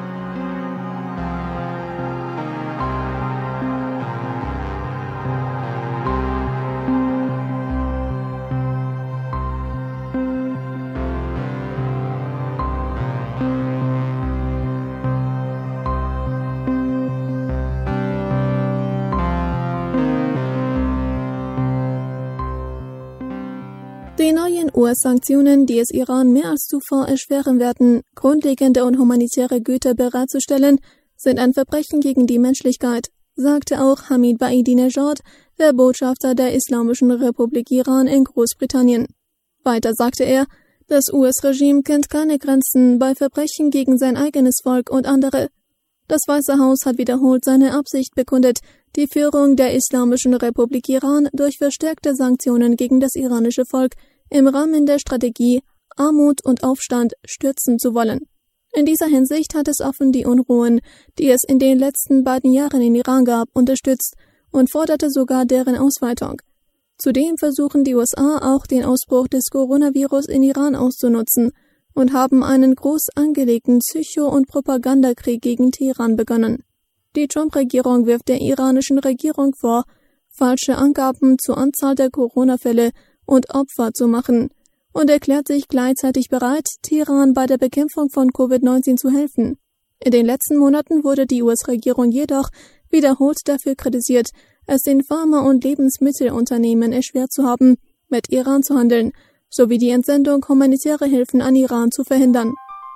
Speaker 9: Die neuen U S-Sanktionen, die es Iran mehr als zuvor erschweren werden, grundlegende und humanitäre Güter bereitzustellen, sind ein Verbrechen gegen die Menschlichkeit, sagte auch Hamid Bahidinejad, der Botschafter der Islamischen Republik Iran in Großbritannien. Weiter sagte er, das U S-Regime kennt keine Grenzen bei Verbrechen gegen sein eigenes Volk und andere. Das Weiße Haus hat wiederholt seine Absicht bekundet, die Führung der Islamischen Republik Iran durch verstärkte Sanktionen gegen das iranische Volk im Rahmen der Strategie Armut und Aufstand stürzen zu wollen. In dieser Hinsicht hat es offen die Unruhen, die es in den letzten beiden Jahren in Iran gab, unterstützt und forderte sogar deren Ausweitung. Zudem versuchen die U S A auch den Ausbruch des Coronavirus in Iran auszunutzen und haben einen groß angelegten Psycho- und Propagandakrieg gegen Teheran begonnen. Die Trump-Regierung wirft der iranischen Regierung vor, falsche Angaben zur Anzahl der Corona-Fälle und Opfer zu machen und erklärt sich gleichzeitig bereit, Teheran bei der Bekämpfung von Covid neunzehn zu helfen. In den letzten Monaten wurde die U S-Regierung jedoch wiederholt dafür kritisiert, es den Pharma- und Lebensmittelunternehmen erschwert zu haben, mit Iran zu handeln, sowie die Entsendung humanitärer Hilfen an Iran zu verhindern.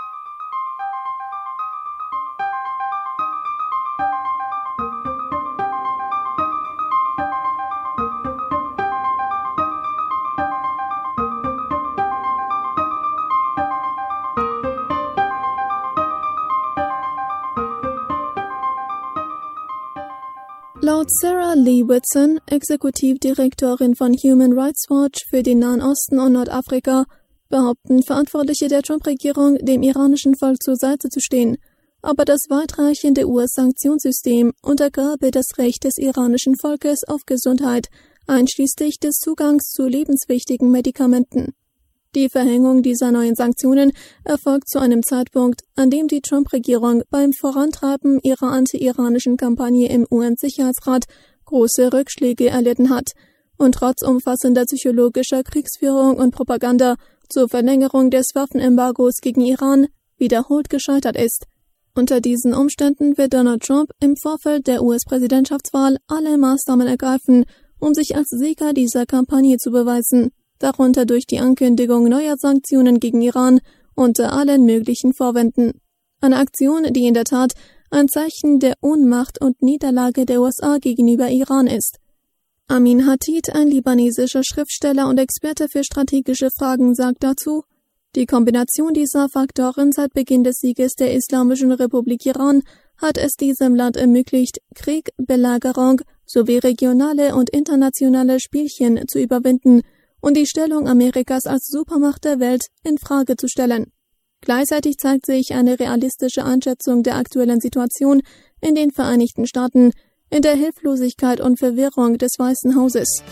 Speaker 9: Laut Sarah Lee Whitson, Exekutivdirektorin von Human Rights Watch für den Nahen Osten und Nordafrika, behaupten Verantwortliche der Trump-Regierung, dem iranischen Volk zur Seite zu stehen, aber das weitreichende U S-Sanktionssystem untergrabe das Recht des iranischen Volkes auf Gesundheit, einschließlich des Zugangs zu lebenswichtigen Medikamenten. Die Verhängung dieser neuen Sanktionen erfolgt zu einem Zeitpunkt, an dem die Trump-Regierung beim Vorantreiben ihrer anti-iranischen Kampagne im U N-Sicherheitsrat große Rückschläge erlitten hat und trotz umfassender psychologischer Kriegsführung und Propaganda zur Verlängerung des Waffenembargos gegen Iran wiederholt gescheitert ist. Unter diesen Umständen wird Donald Trump im Vorfeld der U S-Präsidentschaftswahl alle Maßnahmen ergreifen, um sich als Sieger dieser Kampagne zu beweisen, darunter durch die Ankündigung neuer Sanktionen gegen Iran unter allen möglichen Vorwänden. Eine Aktion, die in der Tat ein Zeichen der Ohnmacht und Niederlage der U S A gegenüber Iran ist. Amin Hatid, ein libanesischer Schriftsteller und Experte für strategische Fragen, sagt dazu: Die Kombination dieser Faktoren seit Beginn des Sieges der Islamischen Republik Iran hat es diesem Land ermöglicht, Krieg, Belagerung sowie regionale und internationale Spielchen zu überwinden und die Stellung Amerikas als Supermacht der Welt in Frage zu stellen. Gleichzeitig zeigt sich eine realistische Einschätzung der aktuellen Situation in den Vereinigten Staaten, in der Hilflosigkeit und Verwirrung des Weißen Hauses.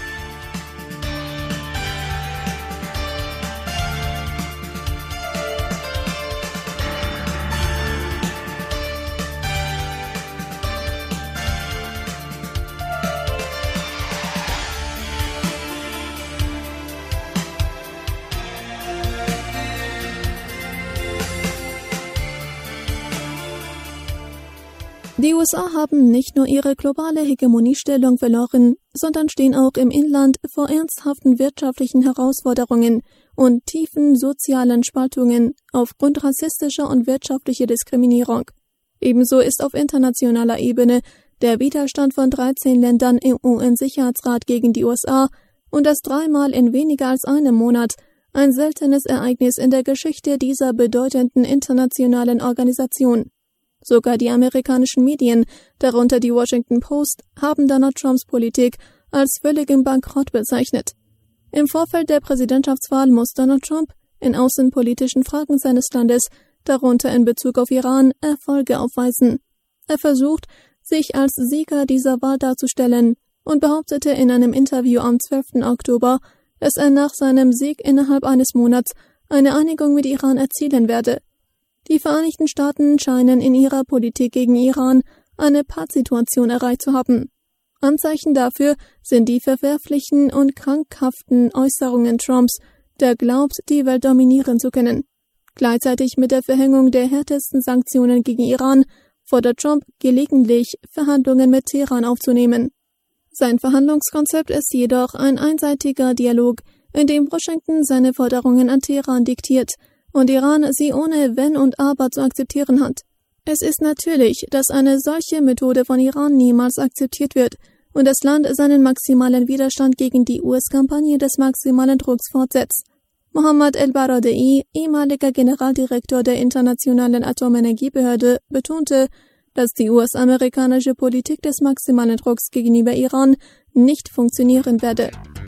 Speaker 9: Die U S A haben nicht nur ihre globale Hegemoniestellung verloren, sondern stehen auch im Inland vor ernsthaften wirtschaftlichen Herausforderungen und tiefen sozialen Spaltungen aufgrund rassistischer und wirtschaftlicher Diskriminierung. Ebenso ist auf internationaler Ebene der Widerstand von dreizehn Ländern im U N-Sicherheitsrat gegen die U S A und das dreimal in weniger als einem Monat ein seltenes Ereignis in der Geschichte dieser bedeutenden internationalen Organisation. Sogar die amerikanischen Medien, darunter die Washington Post, haben Donald Trumps Politik als völligen Bankrott bezeichnet. Im Vorfeld der Präsidentschaftswahl muss Donald Trump in außenpolitischen Fragen seines Landes, darunter in Bezug auf Iran, Erfolge aufweisen. Er versucht, sich als Sieger dieser Wahl darzustellen und behauptete in einem Interview am zwölften Oktober, dass er nach seinem Sieg innerhalb eines Monats eine Einigung mit Iran erzielen werde. Die Vereinigten Staaten scheinen in ihrer Politik gegen Iran eine Pattsituation erreicht zu haben. Anzeichen dafür sind die verwerflichen und krankhaften Äußerungen Trumps, der glaubt, die Welt dominieren zu können. Gleichzeitig mit der Verhängung der härtesten Sanktionen gegen Iran fordert Trump gelegentlich, Verhandlungen mit Teheran aufzunehmen. Sein Verhandlungskonzept ist jedoch ein einseitiger Dialog, in dem Washington seine Forderungen an Teheran diktiert und Iran sie ohne Wenn und Aber zu akzeptieren hat. Es ist natürlich, dass eine solche Methode von Iran niemals akzeptiert wird und das Land seinen maximalen Widerstand gegen die U S-Kampagne des maximalen Drucks fortsetzt. Mohammad El-Baradei, ehemaliger Generaldirektor der Internationalen Atomenergiebehörde, betonte, dass die U S-amerikanische Politik des maximalen Drucks gegenüber Iran nicht funktionieren werde.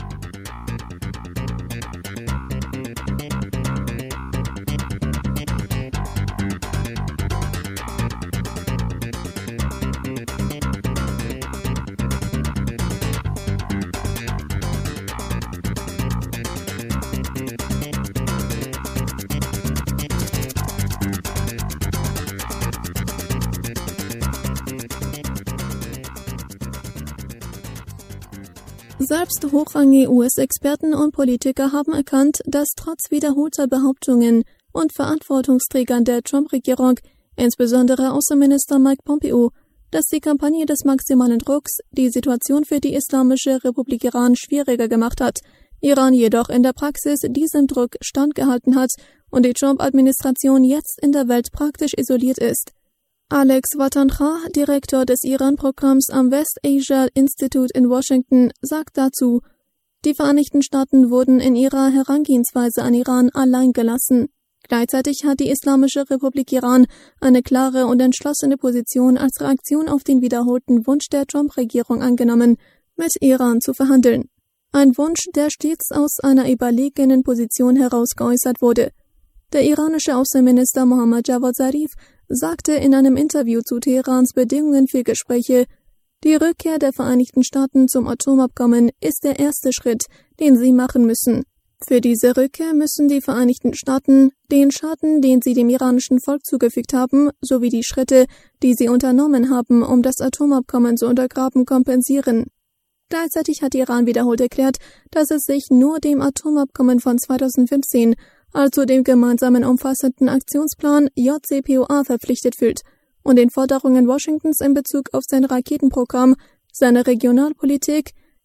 Speaker 9: Selbst hochrangige U S-Experten und Politiker haben erkannt, dass trotz wiederholter Behauptungen und Verantwortungsträgern der Trump-Regierung, insbesondere Außenminister Mike Pompeo, dass die Kampagne des maximalen Drucks die Situation für die Islamische Republik Iran schwieriger gemacht hat, Iran jedoch in der Praxis diesem Druck standgehalten hat und die Trump-Administration jetzt in der Welt praktisch isoliert ist. Alex Watankha, Direktor des Iran-Programms am West Asia Institute in Washington, sagt dazu, die Vereinigten Staaten wurden in ihrer Herangehensweise an Iran allein gelassen. Gleichzeitig hat die Islamische Republik Iran eine klare und entschlossene Position als Reaktion auf den wiederholten Wunsch der Trump-Regierung angenommen, mit Iran zu verhandeln. Ein Wunsch, der stets aus einer überlegenen Position heraus geäußert wurde. Der iranische Außenminister Mohammad Javad Zarif sagte in einem Interview zu Teherans Bedingungen für Gespräche, die Rückkehr der Vereinigten Staaten zum Atomabkommen ist der erste Schritt, den sie machen müssen. Für diese Rückkehr müssen die Vereinigten Staaten den Schaden, den sie dem iranischen Volk zugefügt haben, sowie die Schritte, die sie unternommen haben, um das Atomabkommen zu untergraben, kompensieren. Gleichzeitig hat Iran wiederholt erklärt, dass es sich nur dem Atomabkommen von zweitausendfünfzehn, also dem gemeinsamen umfassenden Aktionsplan J C P O A, verpflichtet fühlt und den Forderungen Washingtons in Bezug auf sein Raketenprogramm, seine Regionalpolitik,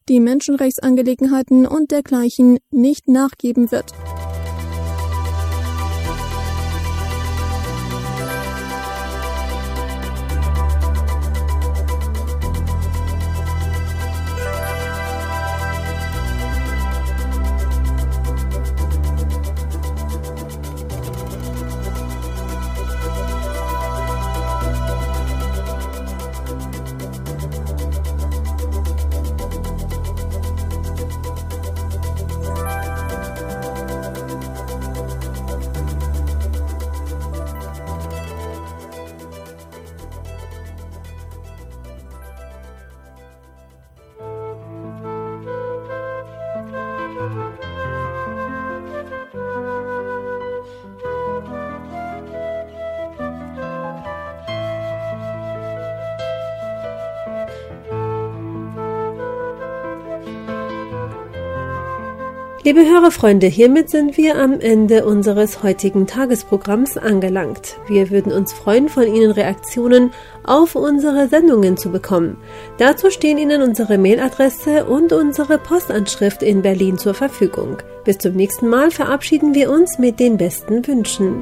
Speaker 9: die Menschenrechtsangelegenheiten und dergleichen nicht nachgeben wird.
Speaker 4: Liebe Hörerfreunde, hiermit sind wir am Ende unseres heutigen Tagesprogramms angelangt. Wir würden uns freuen, von Ihnen Reaktionen auf unsere Sendungen zu bekommen. Dazu stehen Ihnen unsere Mailadresse und unsere Postanschrift in Berlin zur Verfügung. Bis zum nächsten Mal verabschieden wir uns mit den besten Wünschen.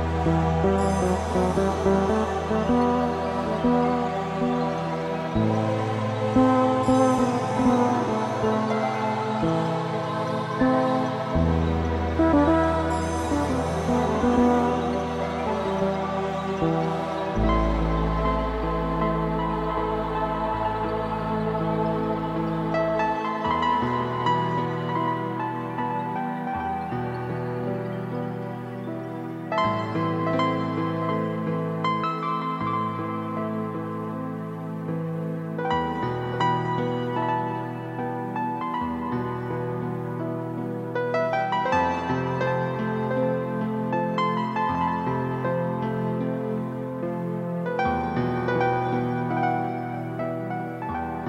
Speaker 10: Thank you.